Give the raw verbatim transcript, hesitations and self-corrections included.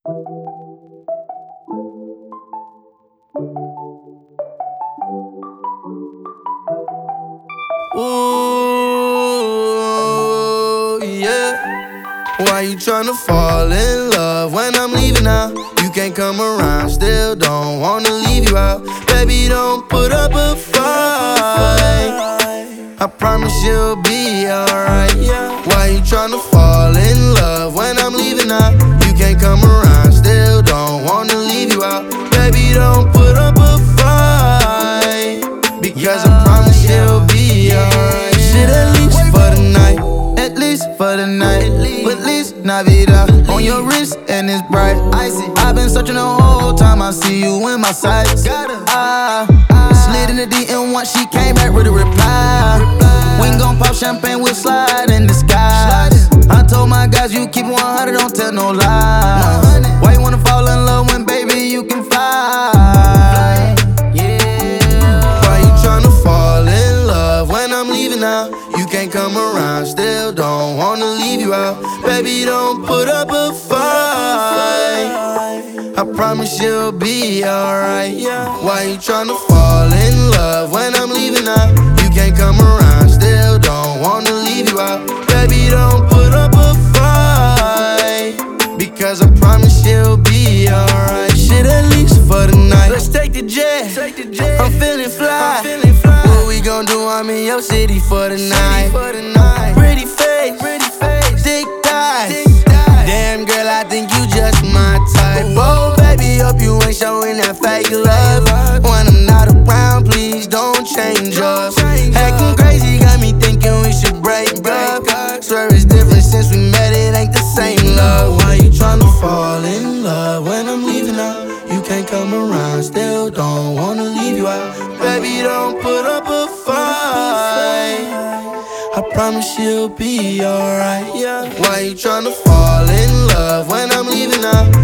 Ooh, yeah. Why you tryna fall in love when I'm leaving now? You can't come around, still don't wanna leave you out. Baby, don't put up a fight. I promise you'll be alright. Why you tryna fall in love when I'm leaving now? You can't come around, still don't wanna leave you out. Baby, don't put up a fight, because I promise you'll be alright. Shit, at least for the night, at least for the night, but at least Navidad on your wrist and it's bright. Icy. I've been searching the whole time. I see you in my sights. I slid in the D M once, she came back with a reply. We ain't gon' pop champagne, we'll slide in the skies. I told my guys you keep one hundred, don't tell no lies. Why you wanna fall in love when baby you can fly? Yeah. Why you tryna fall in love when I'm leaving now? You can't come around, still don't wanna leave you out. Baby, don't put up a fight. I promise you'll be alright. Why you tryna fall in love when I'm leaving now? You can't come around, still don't wanna leave you out. Baby, don't put up a fight, because I promise you'll be alright. Shit, at least for the night. Let's take the jet, I'm feeling fly. What we gon' do, I'm in your city for the night. Pretty face, thick thighs. Damn girl, I think you just my type. Oh baby, hope you ain't showing that fake love. When I'm not around, please don't change up. Acting crazy got me thinking we should break up. Swear it's different since we met, it ain't the same love. Why you tryna fall in love when I'm leaving out? You can't come around, still don't wanna leave you out. Baby, don't put up a fight. I promise you'll be alright. Why you tryna fall in love when I'm leaving out?